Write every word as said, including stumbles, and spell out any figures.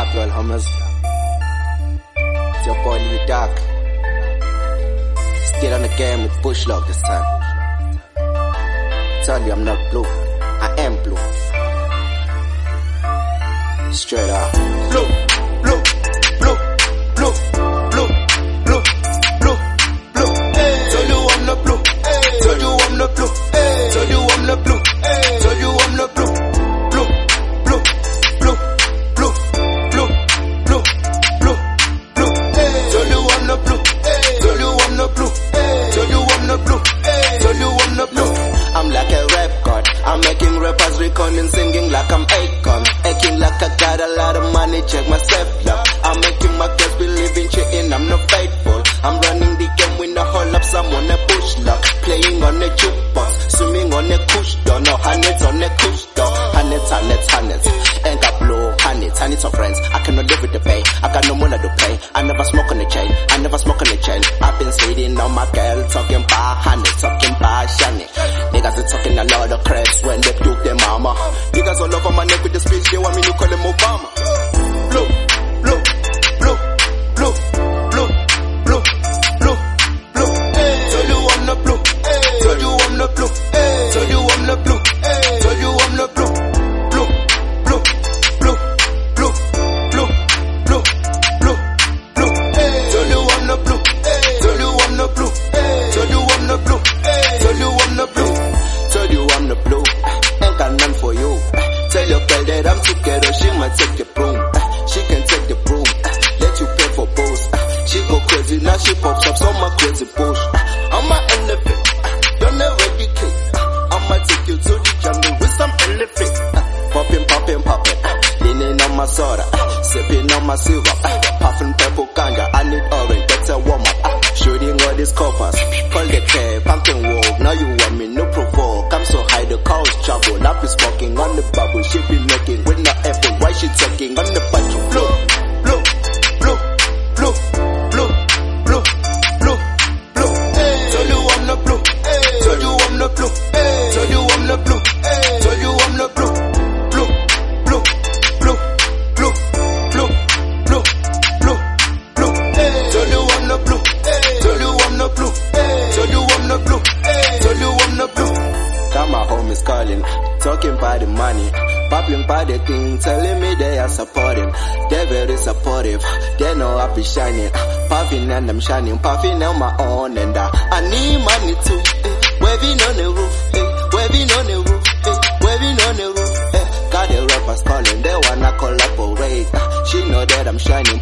Blackwell Hummers. It's your boy Lee Dark. Still on the game with Bush Log this time. Tell you I'm not blue, I am blue. Straight up. Blue, blue, blue, blue, blue, blue, blue, blue. Hey. Tell you I'm not blue. Hey. Tell you I'm not blue. Hey. Tell you I'm not blue. Hey. Tell you I'm not blue. Blue, blue, blue, blue, blue, blue, blue, blue. Hey. Tell you I'm not blue. Hey. Tell you I'm not blue. Hey. Tell you I'm not blue. Hey. Tell you I'm not blue. I'm like a rap god. I'm making rappers recording, singing like I'm Akon. Acting like I got a lot of money, check myself, love. I'm making my girls believe in cheating, I'm not faithful. I'm running the game with a whole up, someone a push lock. Playing on a jukebox, swimming on a kush door. No, hundreds on a kush door. Hundreds, hundreds, hundreds. Ain't got blow, hundreds, hundreds of friends. I cannot live with the pay, I got no money to pay. I never smoke on the chain, I never smoke on the chain. I've been sitting on my girl, talking about hundreds, talking about shiny. Niggas are talking a lot of cracks when they took their mama. Niggas all over my neck with the speech, they want me to call them Obama. Blue, blue, blue, blue, blue, blue, blue, blue. Hey. Tell you I'm not blue. Hey. Tell you I'm not blue. Hey. Tell you I'm not blue. Hey. Tell you I'm not blue. Blue, blue, blue, blue, blue, blue, blue, blue. Hey. Tell you I'm not blue. Hey. Tell you I'm not blue. Hey. Tell you I'm not blue. Hey. Tell you I'm not blue. Tell you I'm the blue, ain't got none for you. Tell your girl that I'm together, she might take the broom. She can take the broom, let you pay for booze. She go crazy, now she pops up, so my crazy bush. I'm an elephant, you're never the kid. I'ma take you to the jungle with some elephant. Popping, popping, popping, leaning on my soda, sipping on my silver, puffing purple ganja. I need orange, that's a warm up. Shooting all these coppers, call the cab, pumping wolf. Now you want me, no provoke. I'm so high, the cause trouble. I be smoking on the bubble, she be making with no apple. Why she talking on the bottle? Blue, blue, blue, blue, blue, blue, blue, blue. Hey. Tell you I'm not blue. Hey. Tell you I'm not blue. Hey. Tell you I'm not blue. Hey. Tell you I'm not blue. Blue, blue, blue, blue, blue, blue, blue, blue. Hey. Tell you I'm not blue. Hey. Tell you I'm not blue. Hey. Tell you I'm not blue. Hey. Tell you I'm not blue. Got my homies calling, talking about the money, popping by the thing, telling me they are supporting. They're very supportive, they know I be shining, puffing and I'm shining, puffing on my own, and I, I need money too. Eh, waving on the roof, eh, waving on the roof, eh, waving on the roof. Eh, got the rappers calling, they wanna collaborate. Uh, she know that I'm shining.